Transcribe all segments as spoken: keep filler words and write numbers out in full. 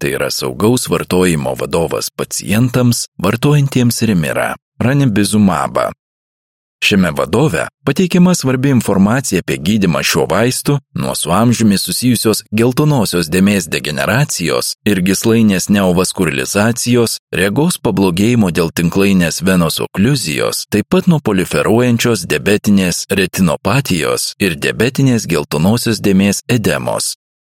Tai yra saugaus vartojimo vadovas pacientams, vartojantiems Rimirą, ranibizumabą. Šiame vadove pateikiama svarbi informacija apie gydymą šiuo vaistu nuo su amžiumi susijusios geltonosios dėmės degeneracijos ir gyslainės neovaskulizacijos, regos pablogėjimo dėl tinklainės venos okliuzijos, taip pat nuo proliferuojančios diabetinės retinopatijos ir diabetinės geltonosios dėmės edemos.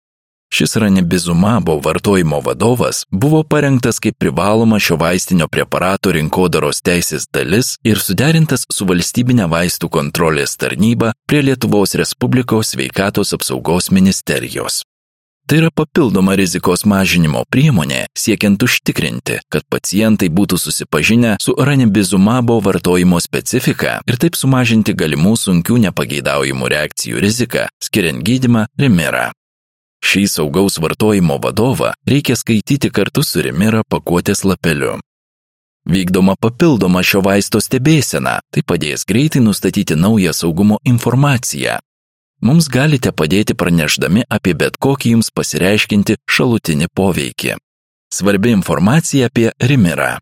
Šis ranibizumabo vartojimo vadovas buvo parengtas kaip privaloma šio vaistinio preparato rinkodaros teisės dalis ir suderintas su valstybinė vaistų kontrolės tarnyba prie Lietuvos Respublikos sveikatos apsaugos ministerijos. Tai yra papildoma rizikos mažinimo priemonė, siekiant užtikrinti, kad pacientai būtų susipažinę su ranibizumabo vartojimo specifika ir taip sumažinti galimų sunkių nepageidaujamų reakcijų riziką, skiriant gydymą Rimirą. Šį saugaus vartojimo vadovą reikia skaityti kartu su Rimira pakuotės lapeliu. Vykdoma papildoma šio vaisto stebėsena, tai padės greitai nustatyti naują saugumo informaciją. Mums galite padėti pranešdami apie bet kokį jums pasireiškinti šalutinį poveikį. Svarbi informacija apie Rimirą.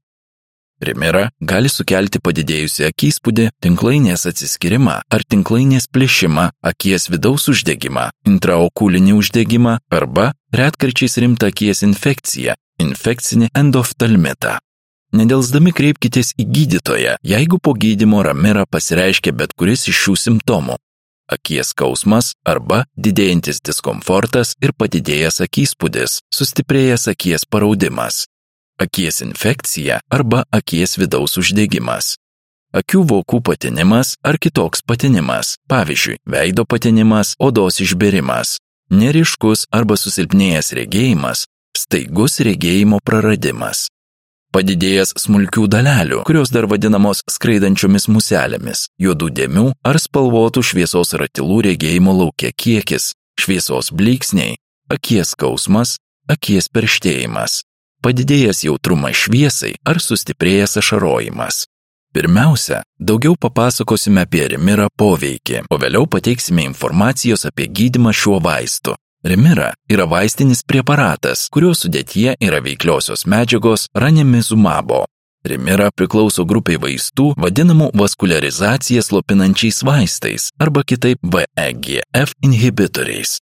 Rimira gali sukelti padidėjusią akispūdį, tinklainės atsiskyrimą ar tinklainės plėšimą, akies vidaus uždegimą, intraokulinį uždegimą arba retkarčiais rimtą akies infekciją, infekcinį endoftalmitą. Nedelsdami kreipkitės į gydytoją, jeigu po gydymo Rimira pasireiškia bet kuris iš šių simptomų. Akies skausmas arba didėjantis diskomfortas ir padidėjęs akispūdis, sustiprėjęs akies paraudimas. Akies infekcija arba akies vidaus uždegimas. Akių vokų patinimas ar kitoks patinimas, pavyzdžiui, veido patinimas, odos išbėrimas. Neryškus arba susilpnėjęs regėjimas, staigus regėjimo praradimas. Padidėjęs smulkių dalelių, kurios dar vadinamos skraidančiomis muselėmis, juodų dėmių ar spalvotų šviesos ratilų regėjimo lauke kiekis, šviesos blyksniai, akies skausmas, akies perštėjimas. Padidėjęs jautrumas šviesai ar sustiprėjęs ašarojimas. Pirmiausia, daugiau papasakosime apie Rimirą poveikį, o vėliau pateiksime informacijos apie gydymą šiuo vaistu. Rimira yra vaistinis preparatas, kurio sudėtyje yra veikliosios medžiagos ranibizumabo. Rimira priklauso grupiai vaistų vadinamų vaskuliarizaciją slopinančiais vaistais arba kitaip V E G F inhibitoriais.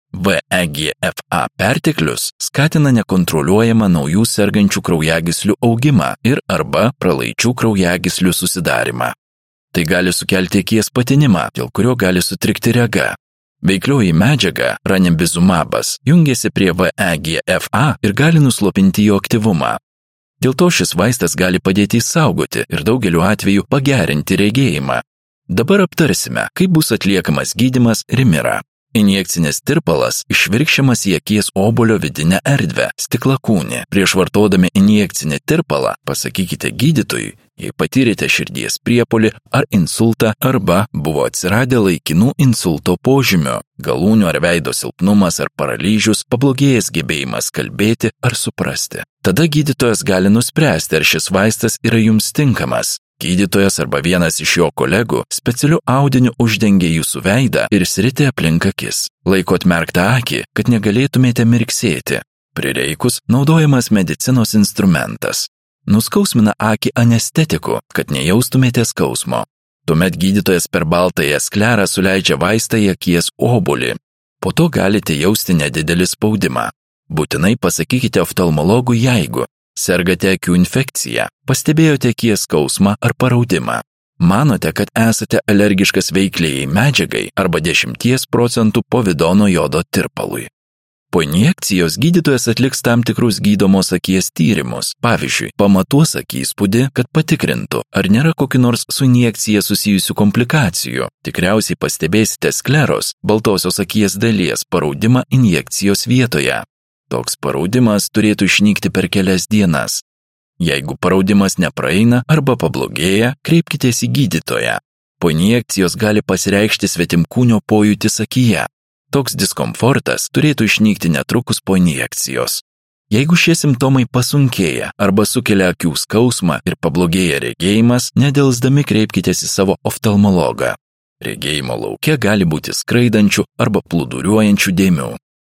V E G F A perteklius skatina nekontroliuojamą naujų sergančių kraujagyslių augimą ir arba pralaičių kraujagyslių susidarimą. Tai gali sukelti akies patinimą, dėl kurio gali sutrikti rega. Veiklioji medžiaga, ranibizumabas, jungiasi prie V E G F A ir gali nuslopinti jo aktyvumą. Dėl to šis vaistas gali padėti įsaugoti ir daugeliu atveju pagerinti regėjimą. Dabar aptarsime, kaip bus atliekamas gydymas Rimira. Injekcinis tirpalas išvirkščiamas į akies obuolio vidinę erdvę, stiklakūnį. Prieš vartodami injekcinį tirpalą pasakykite gydytojui, jei patyrėte širdies priepuolį ar insultą arba buvo atsiradę laikinų insulto požymių, galūnių ar veido silpnumas ar paralyžius, pablogėjęs gebėjimas kalbėti ar suprasti. Tada gydytojas gali nuspręsti, ar šis vaistas yra jums tinkamas. Gydytojas arba vienas iš jo kolegų specialiu audiniu uždengia jūsų veidą ir sritį aplink akis. Laiko atmerktą akį, kad negalėtumėte mirksėti. Prireikus naudojamas medicinos instrumentas. Nuskausmina akį anestetiku, kad nejaustumėte skausmo. Tuomet gydytojas per baltąją sklerą suleidžia vaistą į akies obuolį. Po to galite jausti nedidelį spaudimą. Būtinai pasakykite oftalmologui, jeigu sergate akių infekciją, pastebėjote akies skausmą ar paraudimą. Manote, kad esate alergiškas veikliai medžiagai arba dešimties procentų povidono jodo tirpalui. Po injekcijos gydytojas atliks tam tikrus gydomos akies tyrimus, pavyzdžiui, pamatuos akispūdį, kad patikrintų, ar nėra kokių nors su injekcija susijusių komplikacijų. Tikriausiai pastebėsite skleros, baltosios akies dalies paraudimą injekcijos vietoje. Toks paraudimas turėtų išnykti per kelias dienas. Jeigu paraudimas nepraeina arba pablogėja, kreipkitės į gydytoją. Po injekcijos gali pasireikšti svetimkūnio pojūtis akyje. Toks diskomfortas turėtų išnykti netrukus po injekcijos. Jeigu šie simptomai pasunkėja arba sukelia akių skausmą ir pablogėja regėjimas, nedelsdami kreipkitės į savo oftalmologą. Regėjimo lauke gali būti skraidančių arba plūduriuojančių dėmių.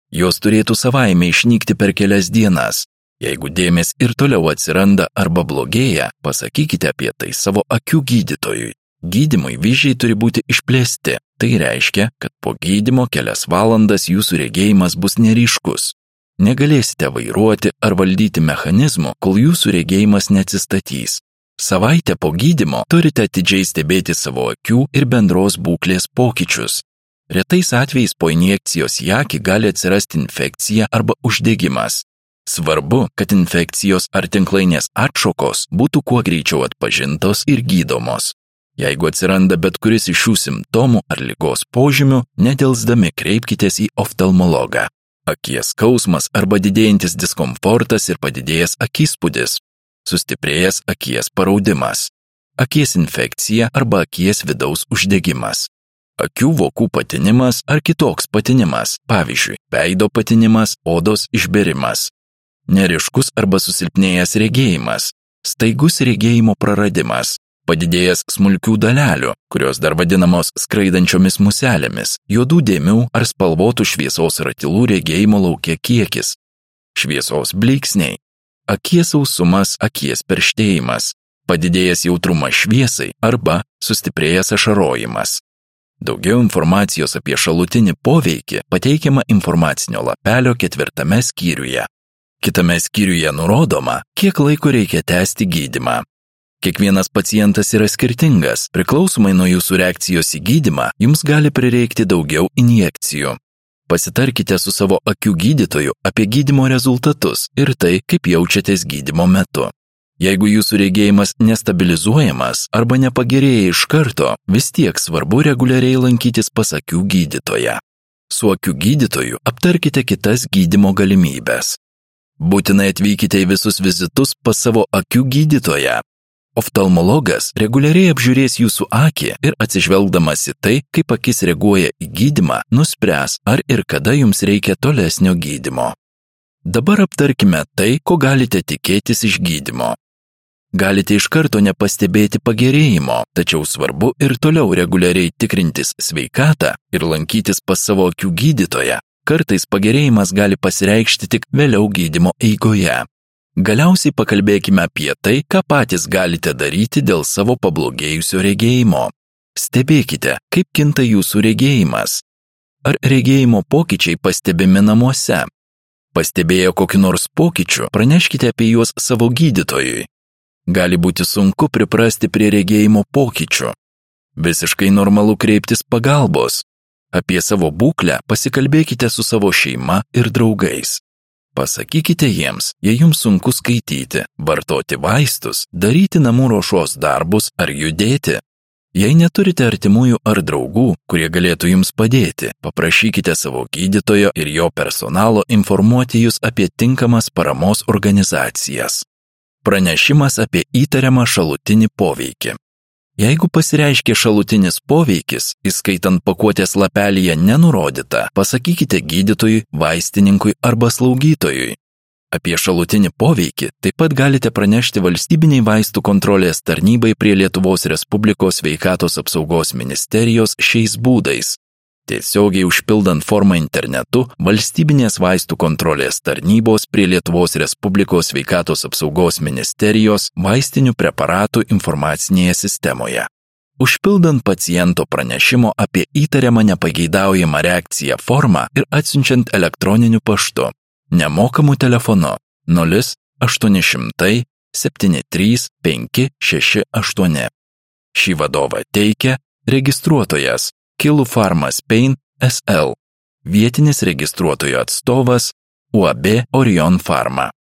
Jos turėtų savaime išnykti per kelias dienas. Jeigu dėmės ir toliau atsiranda arba blogėja, pasakykite apie tai savo akių gydytojui. Gydymui vyzdžiai turi būti išplėsti. Tai reiškia, kad po gydymo kelias valandas jūsų regėjimas bus neryškus. Negalėsite vairuoti ar valdyti mechanizmų, kol jūsų regėjimas neatsistatys. Savaitę po gydymo turite atidžiai stebėti savo akių ir bendros būklės pokyčius. Retais atvejais po injekcijos į akį gali atsirasti infekcija arba uždegimas. Svarbu, kad infekcijos ar tinklainės atšokos būtų kuo greičiau atpažintos ir gydomos. Jeigu atsiranda bet kuris iš šių simptomų ar ligos požymių, nedelsdami kreipkitės į oftalmologą. Akies skausmas arba didėjantis diskomfortas ir padidėjęs akispūdis, sustiprėjęs akies paraudimas, akies infekcija arba akies vidaus uždegimas, akių vokų patinimas ar kitoks patinimas, pavyzdžiui, veido patinimas, odos išbėrimas, neryškus arba susilpnėjęs regėjimas, staigus regėjimo praradimas, padidėjęs smulkių dalelių, kurios dar vadinamos skraidančiomis muselėmis, juodų dėmių ar spalvotų šviesos ratilų regėjimo lauke kiekis, šviesos blyksniai, akies sausumas, akies perštėjimas, padidėjęs jautrumas šviesai arba sustiprėjęs ašarojimas. Daugiau informacijos apie šalutinį poveikį pateikiama informacinio lapelio ketvirtame skyriuje. Kitame skyriuje nurodoma, kiek laiko reikia tęsti gydymą. Kiekvienas pacientas yra skirtingas, priklausomai nuo jūsų reakcijos į gydymą, jums gali prireikti daugiau injekcijų. Pasitarkite su savo akių gydytoju apie gydymo rezultatus ir tai, kaip jaučiatės gydymo metu. Jeigu jūsų regėjimas nestabilizuojamas arba nepagerėja iš karto, vis tiek svarbu reguliariai lankytis pas akių gydytoją. Su akių gydytoju aptarkite kitas gydymo galimybės. Būtinai atvykite į visus vizitus pas savo akių gydytoją. Oftalmologas reguliariai apžiūrės jūsų akį ir atsižvelgdamas į tai, kaip akis reaguoja į gydymą, nuspręs, ar ir kada jums reikia tolesnio gydymo. Dabar aptarkime tai, ko galite tikėtis iš gydymo. Galite iš karto nepastebėti pagerėjimo, tačiau svarbu ir toliau reguliariai tikrintis sveikatą ir lankytis pas savo akių gydytoją. Kartais pagerėjimas gali pasireikšti tik vėliau gydymo eigoje. Galiausiai pakalbėkime apie tai, ką patys galite daryti dėl savo pablogėjusio regėjimo. Stebėkite, kaip kinta jūsų regėjimas. Ar regėjimo pokyčiai pastebimi namuose? Pastebėję kokį nors pokyčių, praneškite apie juos savo gydytojui. Gali būti sunku priprasti prie regėjimo pokyčių. Visiškai normalu kreiptis pagalbos. Apie savo būklę pasikalbėkite su savo šeima ir draugais. Pasakykite jiems, jei jums sunku skaityti, vartoti vaistus, daryti namų ruošos darbus ar judėti. Jei neturite artimųjų ar draugų, kurie galėtų jums padėti, paprašykite savo gydytojo ir jo personalo informuoti jūs apie tinkamas paramos organizacijas. Pranešimas apie įtariamą šalutinį poveikį. Jeigu pasireiškia šalutinis poveikis, įskaitant pakuotės lapelyje nenurodyta, pasakykite gydytojui, vaistininkui arba slaugytojui. Apie šalutinį poveikį taip pat galite pranešti valstybiniai vaistų kontrolės tarnybai prie Lietuvos Respublikos sveikatos apsaugos ministerijos šiais būdais. Tiesiogiai užpildant formą internetu valstybinės vaistų kontrolės tarnybos prie Lietuvos Respublikos sveikatos apsaugos ministerijos vaistinių preparatų informacinėje sistemoje. Užpildant paciento pranešimo apie įtariamą nepageidaujamą reakciją formą ir atsiunčiant elektroniniu paštu, nemokamu telefonu nulis aštuoni šimtai septyni trys penki šeši aštuoni. Šį vadovą teikia registruotojas Kilu Pharma Spain S L, vietinis registruotojo atstovas U A B Orion Pharma.